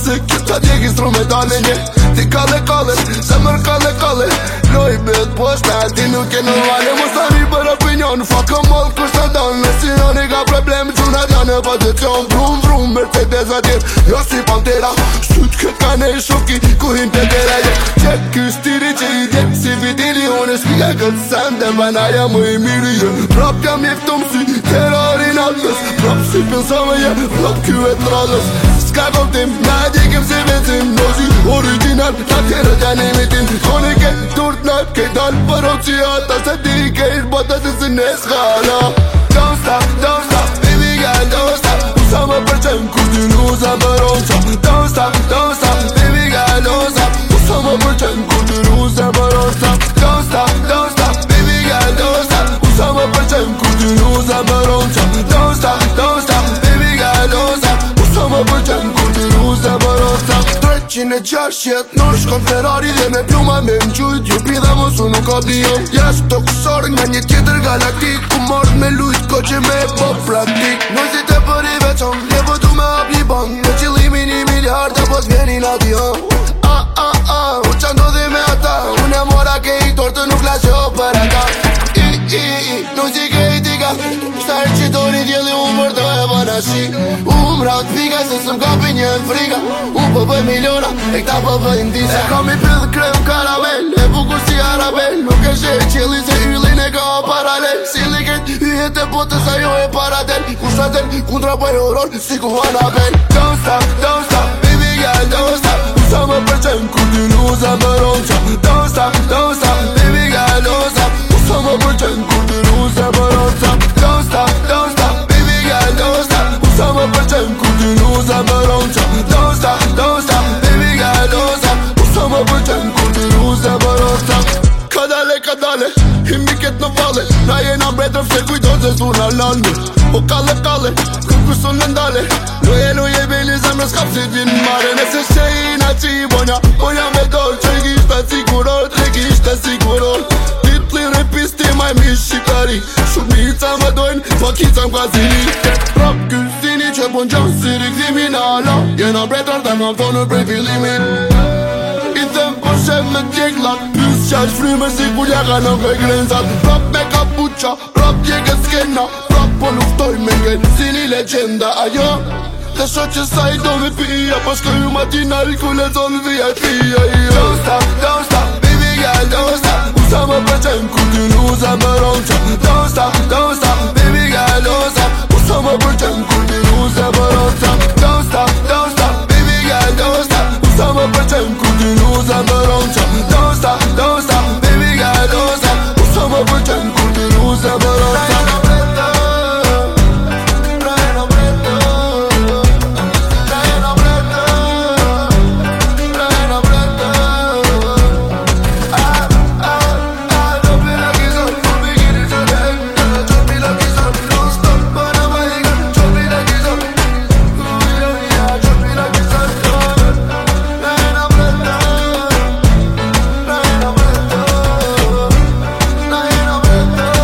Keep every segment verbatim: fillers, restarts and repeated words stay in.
muzik, ta djeg instrumentale nje Ti kalle kalle, zemër kalle kalle Loj bet poshta, ti nuk e normale Mos ta mi për opinion, fuck a moll kush ta dan Nësi joni ka problem, gjuna t'janë e pozicion Vrum vrum, Mercedes atir, jo si Pantera Shtyt kët ka ne shoki, ku hin të tera Qek ky stiri që i djek si vitili Unë shpika këtë sende, banaja më i miri Prap jam jeftum si terrorin atës Prap si pilsame je, prap ky e trallës Ska koptim, na djekim si benzin Nozi original, ta tjere t'janë imitim Kone ke turt në ke dal për oqiata Se ti ke ish bota të si ne skala Don't stop, don't stop, baby girl, don't stop Usa më përqen kur ty nuza më ronqa Don't stop, don't stop, baby girl, don't stop Usa më përqen kur ty nuza më ronqa Don't stop, don't stop, baby girl, don't stop Usa më përqen kur ty nuza më ronqa Don't stop, don't stop, baby girl, don't stop Usa më përqen kur ty nuza më ronqa Qine qashet, nër shkon Ferrari dhe me pluma me më gjujt Ju pida mos u nuk avion Jas të kësor nga një tjetër galaktik Ku mord me lujt ko që me po praktik Nojzit e për i veçon, ne vëtu me ap një bang Në qilimin i miljard e pos vjenin avion A, a, a, u qa ndodhi me ata Unë e mora ke i tortë nuk lasho për ata I, i, i, nojzi ke i tika Shtarë që dori djeli unë për të e banashi Unë rat fika se sëm kapi një frika Unë për bëj miliona, e këta për bëj ndisa E kam i pidhë krem karamel, e bukur si arabel Nuk e shë e qeli se yllin e ka paralel Si liket, yjet e botës ajo e paradel Kushatel, kundra bëj horor, si ku Anabel Don't stop, don't stop, baby girl, don't stop Usa më përqen kur ty nuza më ronqa Don't stop, don't stop, baby girl, don't stop Usa më përqen kur ty nuza më ronqa Don't stop, don't stop, baby girl, don't stop Usa më përqen kur ty nuza më ronqa Don't stop, don't stop, baby girl, don't stop Usa më përqen kur ty nuza më ronqa Ka dale, ka dale, himi ket në vale Na jena mbretër fshel kujdo se su në lande Po kalle, kalle, kërku su në ndale Loje, loje, beli zemrë s'kap si t'vin mare Nëse shejna që i bonja, bonja me dorë Që i kishtë sikuror, që i kishtë sikuror Titli repisti maj mi shqiptari Shumica më dojnë, fakica m'ka zili Prap kustini që bon gjanë si rikëzimi në ala Jena mbretër dhe më thonë prej fillimin I them po shem me tjeklat Pys qa është fryme si kur jaka në krej grenzat Prap me kapuqa, prap tjekë skena Prap po luftoj me ngejt si një legenda Ajo, të sho që sa i do me pia Po shkoj matinal ku le zonë V I P Don't stop, don't stop, baby girl, don't stop Usa më përqen ku ty nuza më ronqa Don't stop, don't stop, baby girl, don't stop Usa më përqen ku ty nuza më ronqa Don't stop, don't stop, baby girl, don't stop Usa më përqen ku ty nuza më ronqa Don't stop, don't stop, baby girl, don't stop Usa më përqen ku ty nuza më ronqa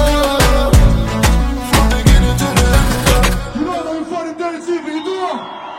Dirty T V, do it!